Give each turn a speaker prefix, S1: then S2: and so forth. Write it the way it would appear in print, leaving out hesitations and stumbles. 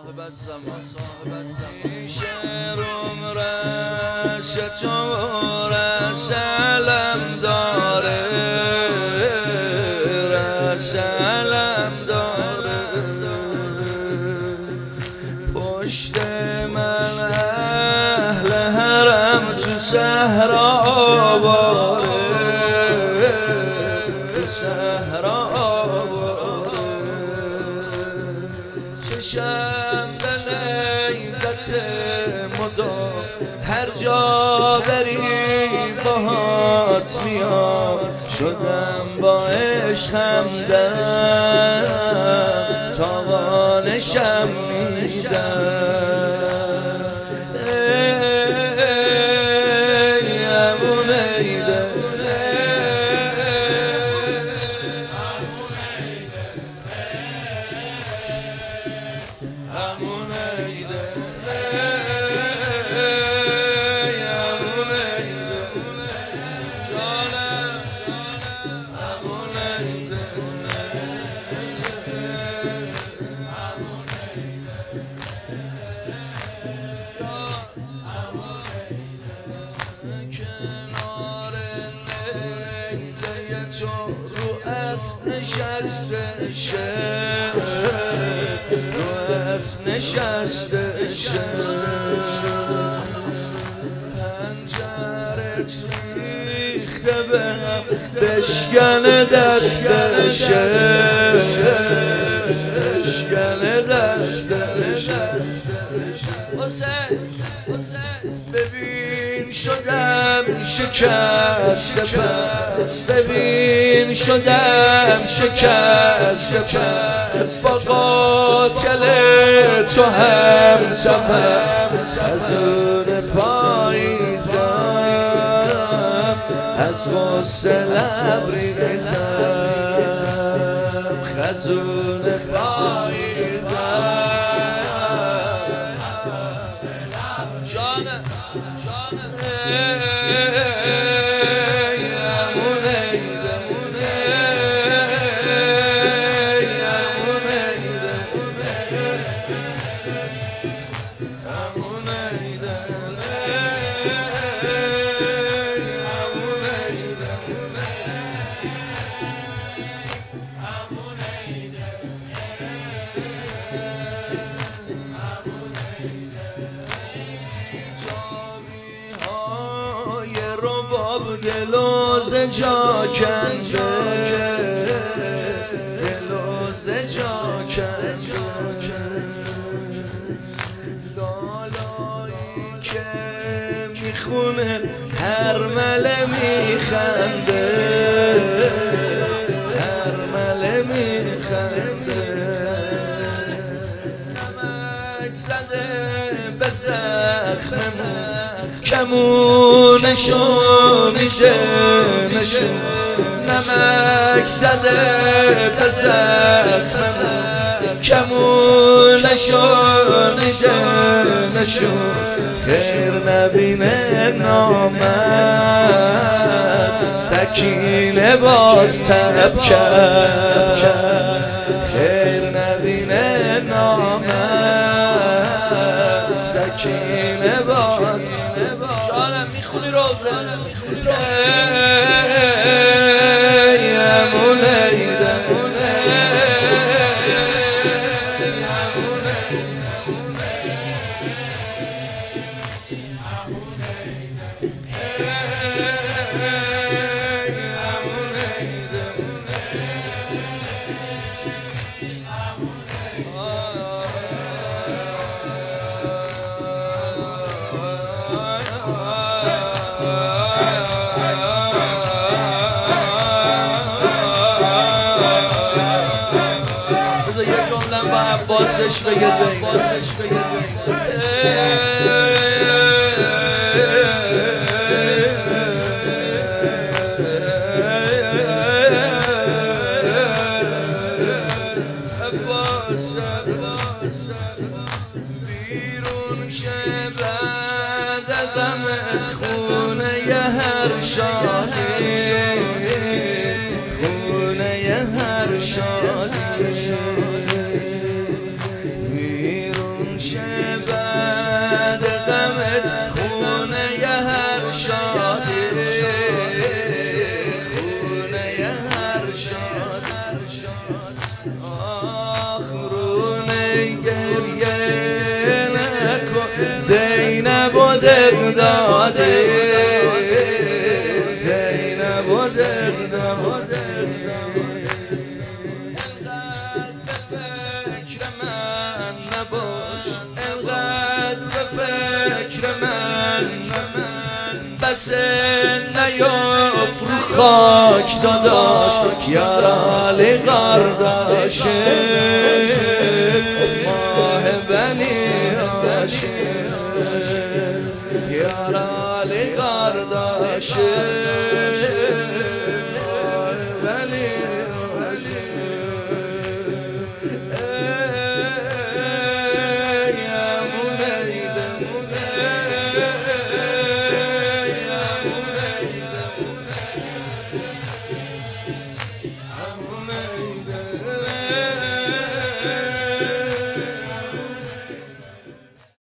S1: صاحب الزمان این شعرم رشت و رسلم داره رسلم داره پشت من اهل حرم تو صحرا باره تو صحرا چشم به نیزت مدام هر جا بری باهات میام شدم با عشق همدم تاوانشم میدم رو اسب نشسته شد رو اسب نشسته شد پنجرت ریخته به هم بشکنه دستش بشکنه دستش ببین شدم شکست پس ببین شدم شکست پس با قاتل تو هم سفر خزون پاییزم از غصه لبریزم خزون پاییزم رباب گلوز جا کنده گلوز جا کنده لالایی که میخونه هر مله میخنده هر مله میخنده نمک زده به زخممون کمونشو میشه نشون نمک زده به زخممون کمونشو میشه نشون خیر نبینه نامد سکینه باز تب کرد خیر نبینه نامد سکینه باز شالم میخونی روزه باسش بگه باسش بگه بیرون شه بعد غمت خونه ی هر شادی خونه ی هر شادی نباش انقدر به فکر من بس نیافرو خاک داداش یار علی قرداش ماه بنی هاشم یار علی قرداش